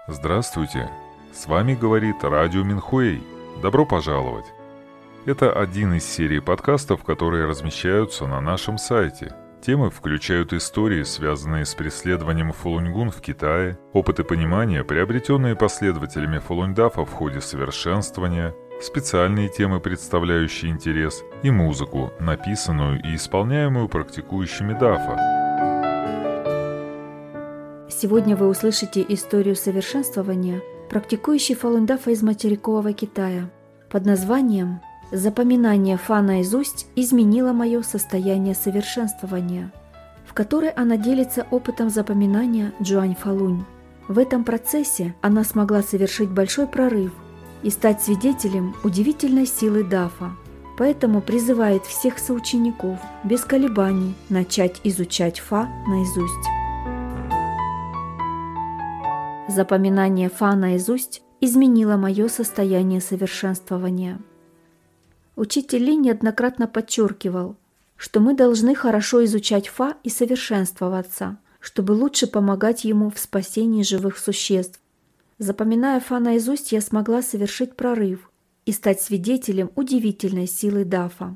Здравствуйте! С вами говорит Радио Минхуэй. Добро пожаловать! Это один из серий подкастов, которые размещаются на нашем сайте. Темы включают истории, связанные с преследованием фалуньгун в Китае, опыты понимания, приобретенные последователями фалуньдафа в ходе совершенствования, специальные темы, представляющие интерес, и музыку, написанную и исполняемую практикующими дафа. Сегодня вы услышите историю совершенствования, практикующей фалуньдафа из материкового Китая, под названием «Запоминание Фа наизусть изменило мое состояние совершенствования», в которой она делится опытом запоминания Джуань Фалунь. В этом процессе она смогла совершить большой прорыв и стать свидетелем удивительной силы дафа, поэтому призывает всех соучеников без колебаний начать изучать Фа наизусть. Запоминание Фа наизусть изменило мое состояние совершенствования. Учитель Ли неоднократно подчеркивал, что мы должны хорошо изучать Фа и совершенствоваться, чтобы лучше помогать ему в спасении живых существ. Запоминая Фа наизусть, я смогла совершить прорыв и стать свидетелем удивительной силы дафа.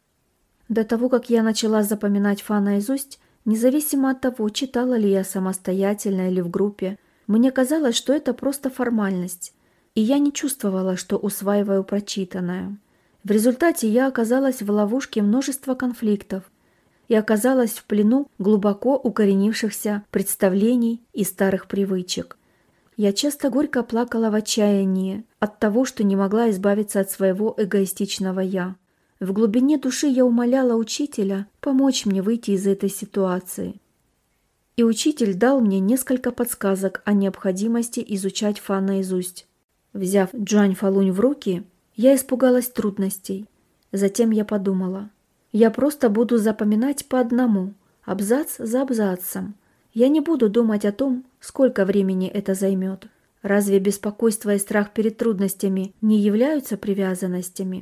До того, как я начала запоминать Фа наизусть, независимо от того, читала ли я самостоятельно или в группе, мне казалось, что это просто формальность, и я не чувствовала, что усваиваю прочитанное. В результате я оказалась в ловушке множества конфликтов и оказалась в плену глубоко укоренившихся представлений и старых привычек. Я часто горько плакала в отчаянии от того, что не могла избавиться от своего эгоистичного «я». В глубине души я умоляла учителя помочь мне выйти из этой ситуации. И учитель дал мне несколько подсказок о необходимости изучать Фа наизусть. Взяв Джуань Фалунь в руки, я испугалась трудностей. Затем я подумала, я просто буду запоминать по одному, абзац за абзацем. Я не буду думать о том, сколько времени это займет. Разве беспокойство и страх перед трудностями не являются привязанностями?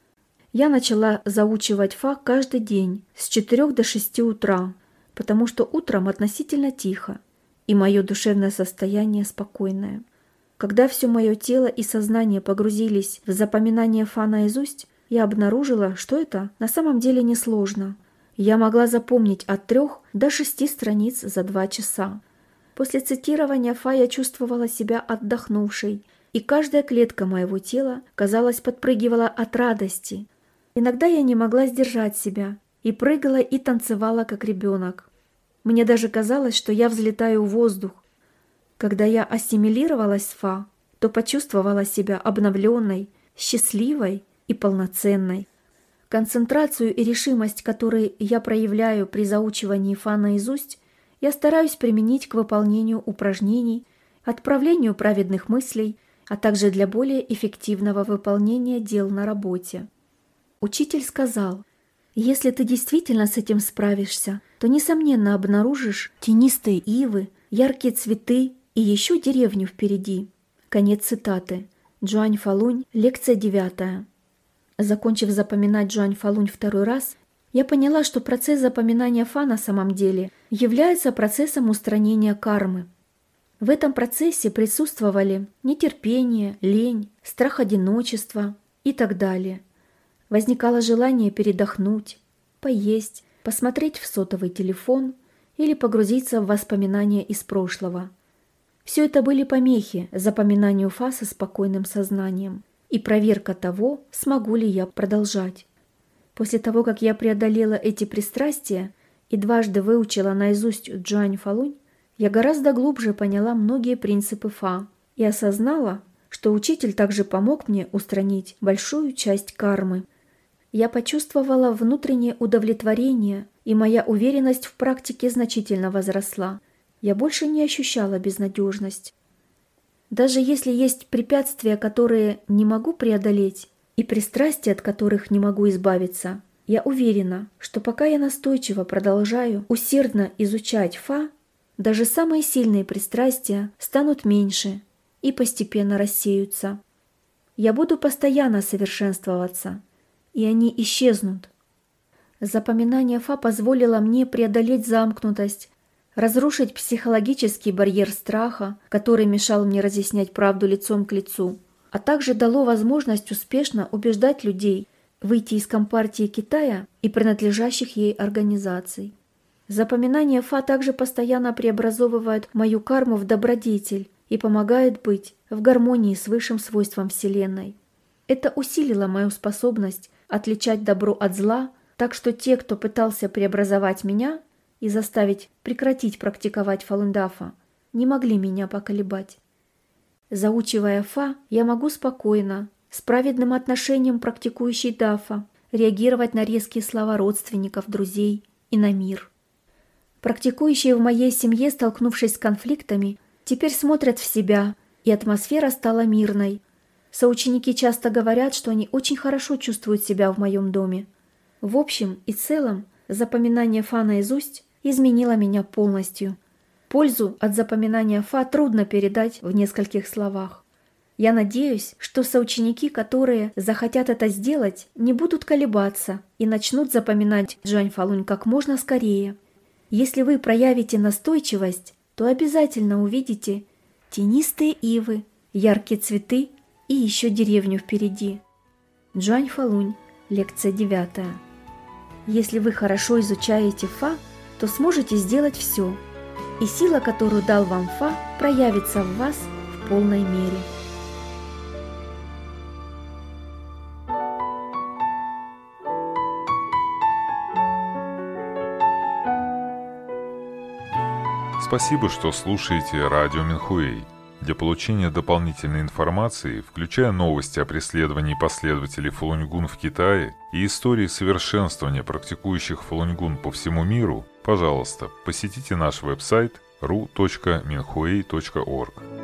Я начала заучивать Фа каждый день с 4 до 6 утра, потому что утром относительно тихо, и мое душевное состояние спокойное. Когда все мое тело и сознание погрузились в запоминание Фа наизусть, я обнаружила, что это на самом деле несложно. Я могла запомнить от 3 до 6 страниц за 2 часа. После цитирования Фа я чувствовала себя отдохнувшей, и каждая клетка моего тела, казалось, подпрыгивала от радости. Иногда я не могла сдержать себя, и прыгала и танцевала, как ребенок. Мне даже казалось, что я взлетаю в воздух. Когда я ассимилировалась с Фа, то почувствовала себя обновленной, счастливой и полноценной. Концентрацию и решимость, которые я проявляю при заучивании Фа наизусть, я стараюсь применить к выполнению упражнений, отправлению праведных мыслей, а также для более эффективного выполнения дел на работе. Учитель сказал, если ты действительно с этим справишься, то, несомненно, обнаружишь тенистые ивы, яркие цветы и еще деревню впереди. Конец цитаты. Джуань Фалунь, лекция 9. Закончив запоминать Джуань Фалунь 2 раз, я поняла, что процесс запоминания Фа на самом деле является процессом устранения кармы. В этом процессе присутствовали нетерпение, лень, страх одиночества и так далее. Возникало желание передохнуть, поесть, посмотреть в сотовый телефон или погрузиться в воспоминания из прошлого. Все это были помехи запоминанию Фа со спокойным сознанием и проверка того, смогу ли я продолжать. После того, как я преодолела эти пристрастия и дважды выучила наизусть Джуань Фалунь, я гораздо глубже поняла многие принципы Фа и осознала, что учитель также помог мне устранить большую часть кармы. Я почувствовала внутреннее удовлетворение, и моя уверенность в практике значительно возросла. Я больше не ощущала безнадежность. Даже если есть препятствия, которые не могу преодолеть, и пристрастия, от которых не могу избавиться, я уверена, что пока я настойчиво продолжаю усердно изучать Фа, даже самые сильные пристрастия станут меньше и постепенно рассеются. Я буду постоянно совершенствоваться, и они исчезнут. Запоминание Фа позволило мне преодолеть замкнутость, разрушить психологический барьер страха, который мешал мне разъяснять правду лицом к лицу, а также дало возможность успешно убеждать людей выйти из Компартии Китая и принадлежащих ей организаций. Запоминание Фа также постоянно преобразовывает мою карму в добродетель и помогает быть в гармонии с высшим свойством Вселенной. Это усилило мою способность отличать добро от зла, так что те, кто пытался преобразовать меня и заставить прекратить практиковать фалундафа, не могли меня поколебать. Заучивая Фа, я могу спокойно, с праведным отношением практикующий дафа, реагировать на резкие слова родственников, друзей и на мир. Практикующие в моей семье, столкнувшись с конфликтами, теперь смотрят в себя, и атмосфера стала мирной. Соученики часто говорят, что они очень хорошо чувствуют себя в моем доме. В общем и целом, запоминание Фа наизусть изменило меня полностью. Пользу от запоминания Фа трудно передать в нескольких словах. Я надеюсь, что соученики, которые захотят это сделать, не будут колебаться и начнут запоминать Джуань-Фалунь как можно скорее. Если вы проявите настойчивость, то обязательно увидите тенистые ивы, яркие цветы и еще деревню впереди. Джуань-Фалунь, лекция 9. Если вы хорошо изучаете Фа, то сможете сделать все, и сила, которую дал вам Фа, проявится в вас в полной мере. Спасибо, что слушаете радио Минхуэй. Для получения дополнительной информации, включая новости о преследовании последователей Фалунь-Гун в Китае и истории совершенствования практикующих Фалунь-Гун по всему миру, пожалуйста, посетите наш веб-сайт ru.minhui.org.